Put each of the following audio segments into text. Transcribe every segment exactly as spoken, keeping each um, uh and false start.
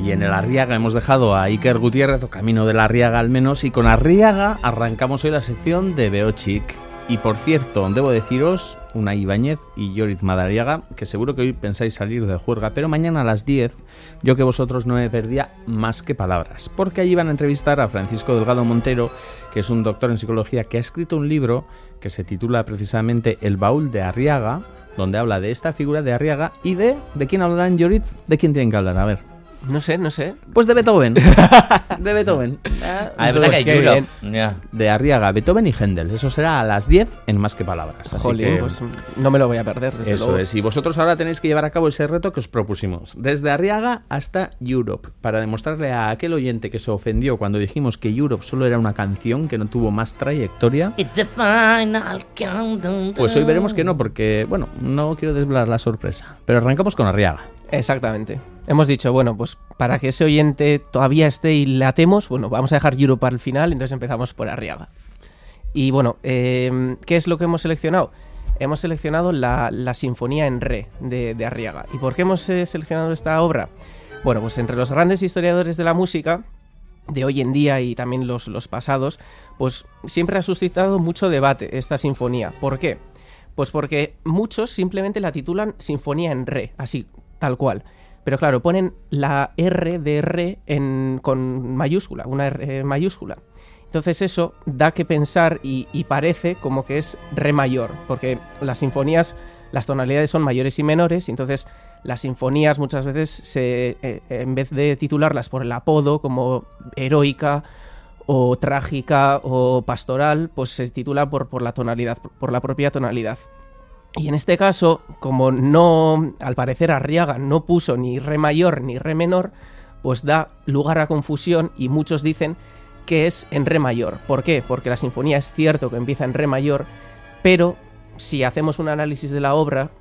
Y en el Arriaga hemos dejado a Iker Gutiérrez, o Camino de la Arriaga al menos, y con Arriaga arrancamos hoy la sección de Beochik. Y por cierto, debo deciros, Unai Ibáñez y Llorit Madariaga, que seguro que hoy pensáis salir de juerga, pero mañana a las diez, yo que vosotros no me perdía más que palabras, porque allí van a entrevistar a Francisco Delgado Montero, que es un doctor en psicología que ha escrito un libro que se titula precisamente El baúl de Arriaga, donde habla de esta figura de Arriaga y de... ¿De quién hablarán, Llorit? ¿De quién tienen que hablar? A ver. No sé, no sé. Pues de Beethoven. De Beethoven. Ah, pues que hay Europe. Yeah. De Arriaga, Beethoven y Händel. Eso será a las diez en Más que Palabras. Así Jolín, que... pues no me lo voy a perder, desde Eso luego. es. Y vosotros ahora tenéis que llevar a cabo ese reto que os propusimos. Desde Arriaga hasta Europe. Para demostrarle a aquel oyente que se ofendió cuando dijimos que Europe solo era una canción que no tuvo más trayectoria. It's the final countdown. Pues hoy veremos que no, porque, bueno, no quiero desvelar la sorpresa. Pero arrancamos con Arriaga. Exactamente. Hemos dicho, bueno, pues para que ese oyente todavía esté y latemos, bueno, vamos a dejar Europe al final, entonces empezamos por Arriaga. Y bueno, eh, ¿qué es lo que hemos seleccionado? Hemos seleccionado la, la Sinfonía en Re de, de Arriaga. ¿Y por qué hemos eh, seleccionado esta obra? Bueno, pues entre los grandes historiadores de la música de hoy en día y también los, los pasados, pues siempre ha suscitado mucho debate esta sinfonía. ¿Por qué? Pues porque muchos simplemente la titulan Sinfonía en Re, así, tal cual. Pero claro, ponen la R de Re en, con mayúscula, una R mayúscula. Entonces eso da que pensar y, y parece como que es Re mayor, porque las sinfonías, las tonalidades son mayores y menores, y entonces las sinfonías muchas veces, se, eh, en vez de titularlas por el apodo como heroica o trágica o pastoral, pues se titula por, por la tonalidad, por la propia tonalidad. Y en este caso, como no, al parecer Arriaga no puso ni Re mayor ni Re menor, pues da lugar a confusión y muchos dicen que es en Re mayor. ¿Por qué? Porque la sinfonía es cierto que empieza en Re mayor, pero si hacemos un análisis de la obra,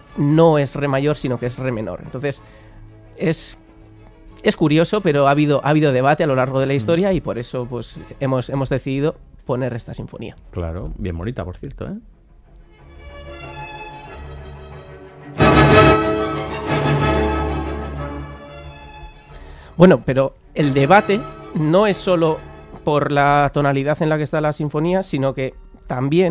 no es Re mayor, sino que es Re menor. Entonces, es, es curioso, pero ha habido, ha habido debate a lo largo de la historia y por eso pues hemos, hemos decidido poner esta sinfonía. Claro, bien bonita, por cierto, ¿eh? Bueno, pero el debate no es solo por la tonalidad en la que está la sinfonía, sino que también,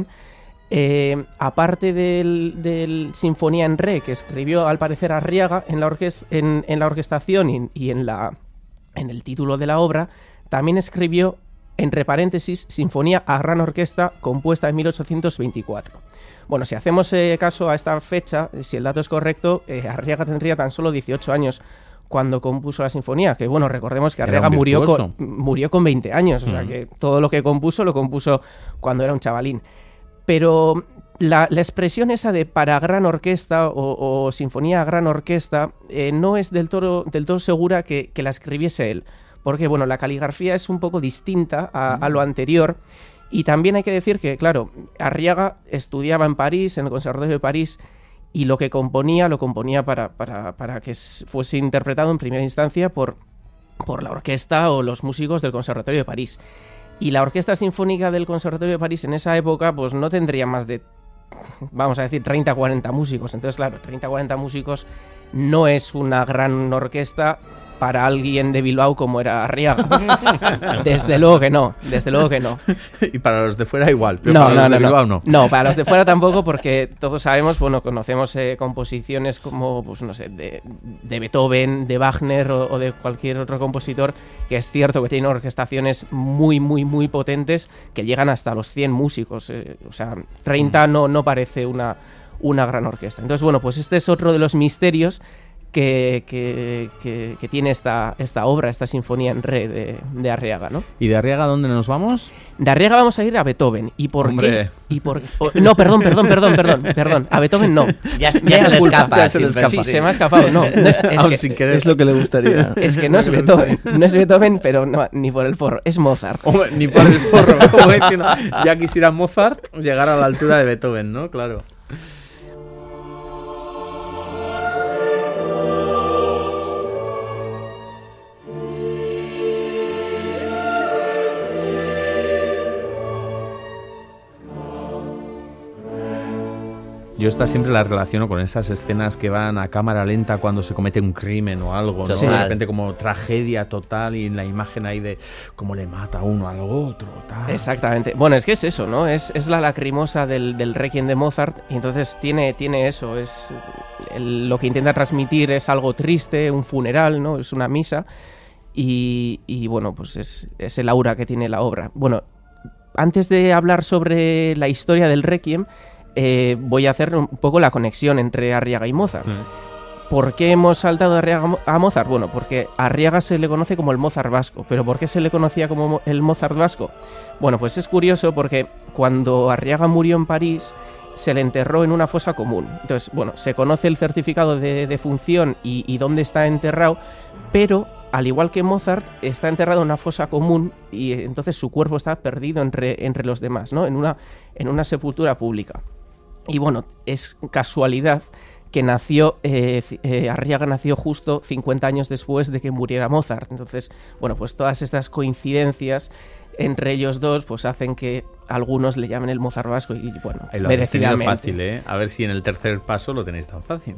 eh, aparte del, del Sinfonía en Re, que escribió al parecer Arriaga en la, orques- en, en la orquestación y, y en, la, en el título de la obra, también escribió, entre paréntesis, Sinfonía a gran orquesta, compuesta en mil ochocientos veinticuatro. Bueno, si hacemos eh, caso a esta fecha, si el dato es correcto, eh, Arriaga tendría tan solo dieciocho años cuando compuso la sinfonía, que bueno, recordemos que Arriaga murió con, murió con veinte años, o sea Mm. que todo lo que compuso lo compuso cuando era un chavalín. Pero la, la expresión esa de para gran orquesta o, o sinfonía a gran orquesta eh, no es del todo, del todo segura que, que la escribiese él, porque bueno, la caligrafía es un poco distinta a, mm. a lo anterior. Y también hay que decir que, claro, Arriaga estudiaba en París, en el Conservatorio de París, y lo que componía, lo componía para, para, para que fuese interpretado en primera instancia por, por la orquesta o los músicos del Conservatorio de París. Y la Orquesta Sinfónica del Conservatorio de París en esa época pues no tendría más de, vamos a decir, treinta a cuarenta músicos. Entonces, claro, treinta a cuarenta músicos no es una gran orquesta para alguien de Bilbao como era Arriaga. Desde luego que no, desde luego que no. Y para los de fuera igual, pero no, para no, los de no, Bilbao no. No, para los de fuera tampoco, porque todos sabemos, bueno, conocemos eh, composiciones como, pues no sé, de, de Beethoven, de Wagner o, o de cualquier otro compositor, que es cierto que tiene orquestaciones muy, muy, muy potentes que llegan hasta los cien músicos. Eh, o sea, treinta mm. no, no parece una, una gran orquesta. Entonces, bueno, pues este es otro de los misterios Que, que, que, que tiene esta, esta obra, esta sinfonía en re de, de Arriaga, ¿no? ¿Y de Arriaga dónde nos vamos? De Arriaga vamos a ir a Beethoven. ¿Y por Hombre. qué? ¿Y por... oh, no, perdón, perdón, perdón, perdón, perdón. A Beethoven no. Ya, ya se le escapa. Ya se le escapa. Sí, se me ha escapado. No, no es, es, Aún que, sin querer. Es lo que le gustaría. es que no es Beethoven. No es Beethoven, pero no, ni por el forro. Es Mozart. Hombre, ni por el forro. Como diciendo, ya quisiera Mozart llegar a la altura de Beethoven, ¿no? Claro. Yo esta siempre la relaciono con esas escenas que van a cámara lenta cuando se comete un crimen o algo, ¿no? Sí. De repente como tragedia total y la imagen ahí de cómo le mata uno al otro, tal. Exactamente. Bueno, es que es eso, ¿no? Es, es la lacrimosa del, del Requiem de Mozart y entonces tiene, tiene eso, es el- lo que intenta transmitir es algo triste, un funeral, ¿no? Es una misa y, y bueno, pues es, es el aura que tiene la obra. Bueno, antes de hablar sobre la historia del Requiem, eh, voy a hacer un poco la conexión entre Arriaga y Mozart. Mm. ¿Por qué hemos saltado de Arriaga a Mozart? Bueno, porque a Arriaga se le conoce como el Mozart vasco. ¿Pero por qué se le conocía como mo- el Mozart vasco? Bueno, pues es curioso porque cuando Arriaga murió en París se le enterró en una fosa común. Entonces, bueno, se conoce el certificado de defunción y, y dónde está enterrado, pero al igual que Mozart, está enterrado en una fosa común y eh, entonces su cuerpo está perdido entre, entre los demás, ¿no? En una, en una sepultura pública. Y bueno, es casualidad que nació, eh, c- eh, Arriaga nació justo cincuenta años después de que muriera Mozart. Entonces, bueno, pues todas estas coincidencias entre ellos dos pues hacen que algunos le llamen el Mozart vasco y bueno, Ahí lo habéis tenido merecidamente. fácil, ¿eh? A ver si en el tercer paso lo tenéis tan fácil.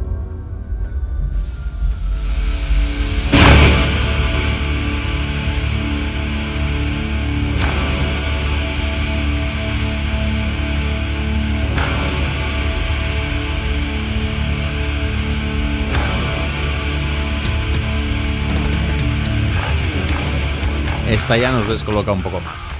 Esta ya nos descoloca un poco más.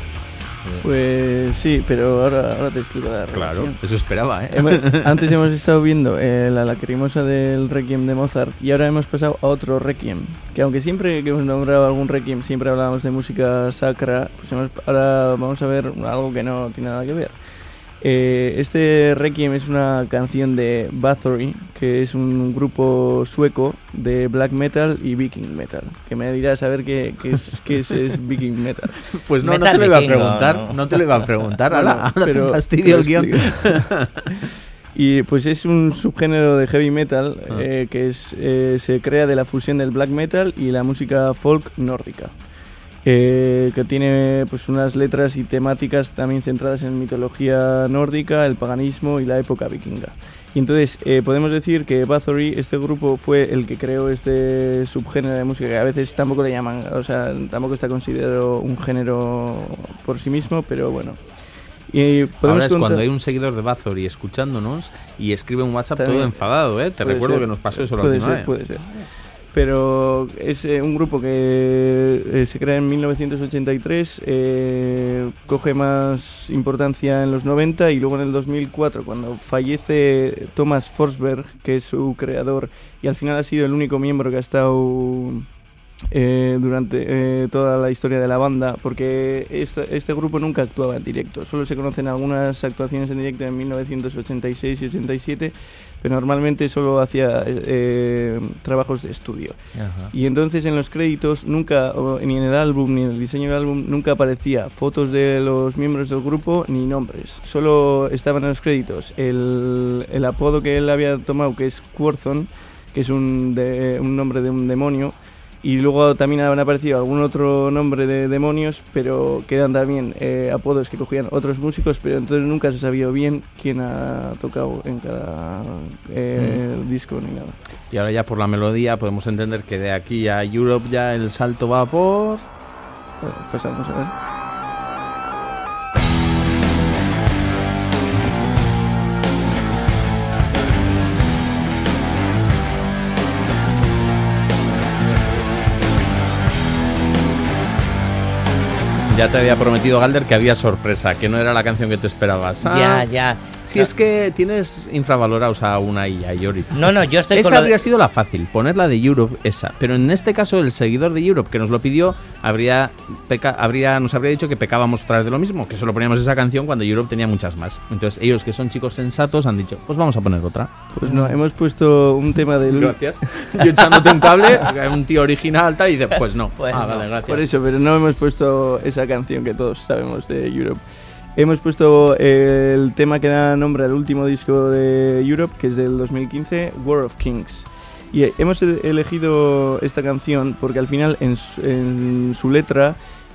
Pues sí, pero ahora, ahora te explico la Claro, relación. eso esperaba, ¿eh? Hemos- antes hemos estado viendo eh, la lacrimosa del Requiem de Mozart y ahora hemos pasado a otro Requiem. Que aunque siempre que hemos nombrado algún Requiem siempre hablábamos de música sacra, pues hemos- ahora vamos a ver algo que no tiene nada que ver. Eh, este Requiem es una canción de Bathory, que es un grupo sueco de black metal y viking metal. Que me dirás a ver qué, qué es, qué es, es viking metal. Pues no, no Metal te lo iba a vikingo, preguntar, ¿no? no te lo iba a preguntar, Bueno, ahora, ahora te pero fastidio el te lo guión. explico. Y pues es un subgénero de heavy metal Ah. eh, que es, eh, se crea de la fusión del black metal y la música folk nórdica. Eh, que tiene pues unas letras y temáticas también centradas en mitología nórdica, el paganismo y la época vikinga. Y entonces eh, podemos decir que Bathory, este grupo, fue el que creó este subgénero de música, que a veces tampoco le llaman, o sea, tampoco está considerado un género por sí mismo, pero bueno. Y podemos Ahora es contar- cuando hay un seguidor de Bathory escuchándonos y escribe un WhatsApp También. todo enfadado, ¿eh? Te Puede recuerdo ser, que nos pasó eso la puede última ser, vez. Puede ser. Pero es eh, un grupo que eh, se crea en mil novecientos ochenta y tres, eh, coge más importancia en los noventa y luego en el dos mil cuatro, cuando fallece Thomas Forsberg, que es su creador y al final ha sido el único miembro que ha estado eh, durante eh, toda la historia de la banda, porque este, este grupo nunca actuaba en directo, solo se conocen algunas actuaciones en directo en mil novecientos ochenta y seis y ochenta y siete, pero normalmente solo hacía eh, trabajos de estudio. Ajá. Y entonces en los créditos nunca, o ni en el álbum ni en el diseño del álbum, nunca aparecía fotos de los miembros del grupo ni nombres. Solo estaban en los créditos el, el apodo que él había tomado, que es Quorthon, que es un, de, un nombre de un demonio. Y luego también han aparecido algún otro nombre de demonios, pero quedan también eh, apodos que cogían otros músicos, pero entonces nunca se sabía bien quién ha tocado en cada eh, Mm. disco ni nada. Y ahora ya por la melodía podemos entender que de aquí a Europe ya el salto va por... Bueno, pasamos a ver. Ya te había prometido, Galder, que había sorpresa, que no era la canción que tú esperabas. Ah, Ya, ya. Si es que tienes infravalorados a una y a Yorick. No, no, yo estoy Esa con lo de- habría sido la fácil, poner la de Europe, esa. Pero en este caso, el seguidor de Europe que nos lo pidió habría, peca habría nos habría dicho que pecábamos otra vez de lo mismo, que solo poníamos esa canción cuando Europe tenía muchas más. Entonces, ellos, que son chicos sensatos, han dicho, pues vamos a poner otra. Pues no, hemos puesto un tema del... Gracias. Yo echándote un cable, un tío original, tal, y dices, pues no. Pues ah, no. vale, gracias. Por eso, pero no hemos puesto esa canción que todos sabemos de Europe. Hemos puesto eh, el tema que da nombre al último disco de Europe, que es del dos mil quince, War of Kings. Y eh, hemos e- elegido esta canción porque al final en su, en su letra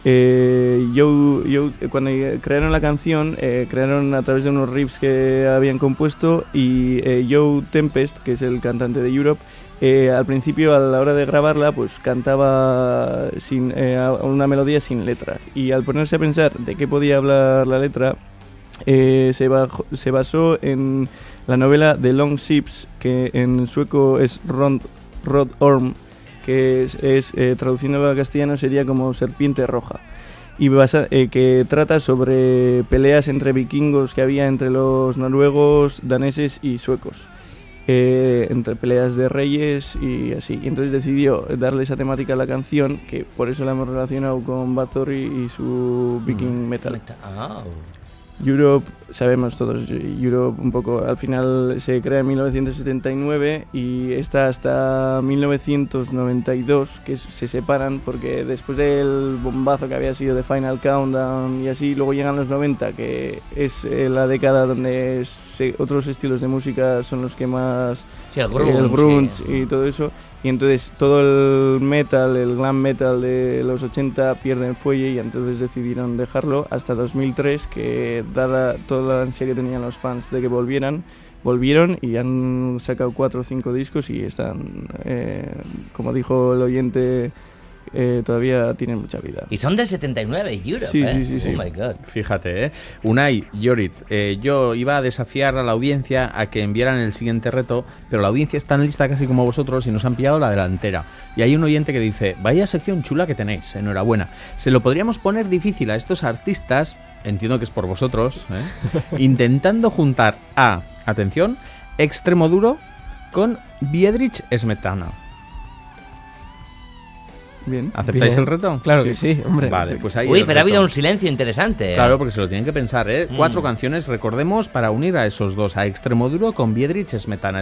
Eh, Joe, Joe, cuando crearon la canción, eh, crearon a través de unos riffs que habían compuesto y eh, Joe Tempest, que es el cantante de Europe, eh, al principio a la hora de grabarla pues cantaba sin, eh, una melodía sin letra, y al ponerse a pensar de qué podía hablar la letra, eh, se, bajó, se basó en la novela The Long Ships, que en sueco es Rod, Rod Orm, que es, es eh, traduciéndolo al castellano sería como Serpiente Roja, y basa, eh, que trata sobre peleas entre vikingos que había entre los noruegos, daneses y suecos, eh, entre peleas de reyes y así. Y entonces decidió darle esa temática a la canción, que por eso la hemos relacionado con Bathory y su viking metal. Oh. Europe, sabemos todos, Europe un poco, al final se crea en mil novecientos setenta y nueve y está hasta mil novecientos noventa y dos, que se separan porque después del bombazo que había sido de Final Countdown y así, luego llegan los noventa, que es eh, la década donde se, otros estilos de música son los que más... Sí, el grunge, el grunge sí. Y todo eso, y entonces todo el metal, el glam metal de los ochenta pierde el fuelle y entonces decidieron dejarlo hasta dos mil tres, que dada toda la ansia que tenían los fans de que volvieran, volvieron y han sacado cuatro o cinco discos y están, eh, como dijo el oyente, eh, todavía tienen mucha vida. Y son del setenta y nueve, Europe, sí, ¿eh? Sí, sí, oh sí. my God. Fíjate, ¿eh? Unai, Joritz, eh, yo iba a desafiar a la audiencia a que enviaran el siguiente reto, pero la audiencia está lista casi como vosotros y nos han pillado la delantera. Y hay un oyente que dice, vaya sección chula que tenéis, enhorabuena. Se lo podríamos poner difícil a estos artistas, entiendo que es por vosotros, ¿eh? intentando juntar a, atención, Extremoduro con Biedrich Smetana. Bien. ¿Aceptáis Bien. el reto? Claro que sí, hombre. Vale, pues ahí Uy, el pero ha reto. habido un silencio interesante. Claro, porque se lo tienen que pensar, ¿eh? Mm. Cuatro canciones, recordemos, para unir a esos dos, a Extremoduro con Biedrich Smetana.